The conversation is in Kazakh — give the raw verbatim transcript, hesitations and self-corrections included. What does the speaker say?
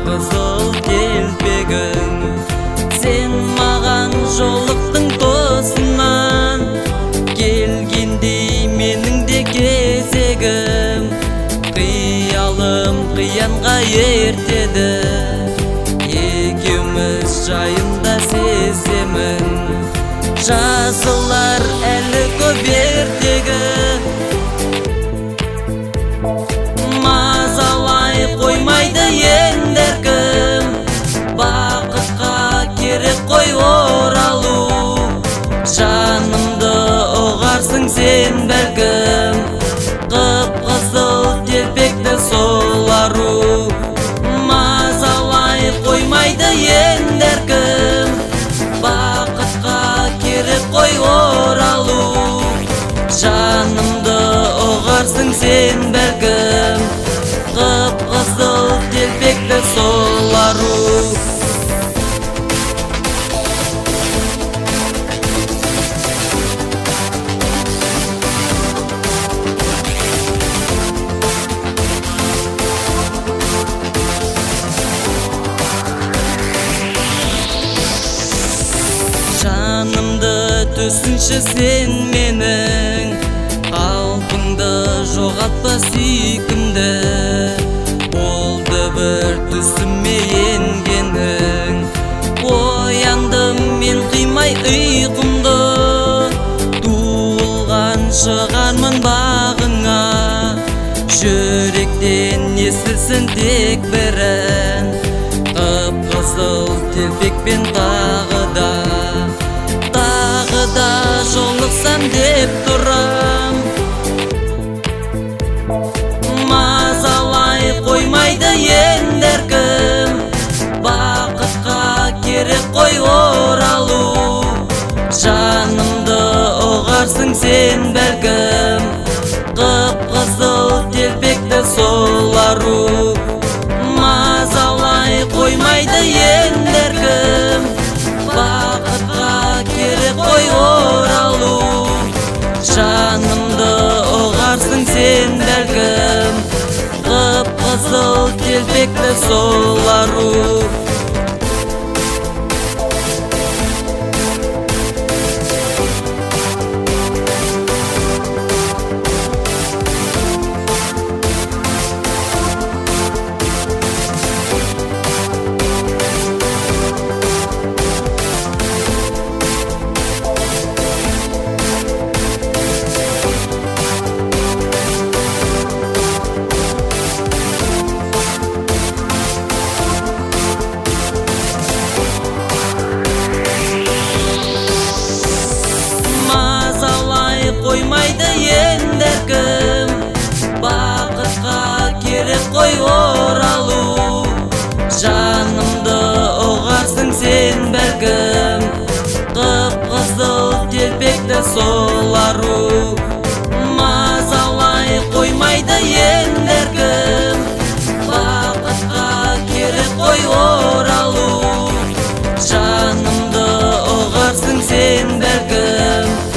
Кып-кызыл келбегің, сен маған жолықтың тосынан. Келгенде менің де кезегім, қиялым қиянға ертеді. Екеуміз жайында сеземін, жазылар әлі көп ертегі. Мазалай қоймайды енді әркім, бақытқа керек қой оралу. Жанымды ұғарсың сен бәлкім, қып-қызыл телпекті сол ару. Мазалай қоймайды енді әркім, бақытқа керек қой оралу. Жанымды ұғарсың сен бәлкім, қып-қызыл телпекті сол ару. Жанымды түсінші сен менің, қалпыңды жоғалтпа сүйкімді. Болды бір түсіме енгенің, ояндым мен қимай ұйқымды. Туылған шығармын бағыңа, жүректен естілсін тек бір ән. Қып-қызыл телпекпен тағы да, тағы да жолықсам деп тұрам. Мазалай қоймайды енді әркім, бақытқа керек қой оралу. Жанымды ұғарсың сен бәлкім, қып-қызыл телпекті сол ару. Мазалай қоймайды енді әркім, бақытқа керек қой оралу. Жанымды ұғарсың сен бәлкім, қып-қызыл телпекті сол ару. Қоймайды енді әркім, бақытқа керек қой оралу. Жанымды ұғарсың сен бәлкім, қып-қызыл телпекті сол ару. Мазалай қоймайды енді әркім, бақытқа керек қой оралу. Жанымды ұғарсың сен бәлкім,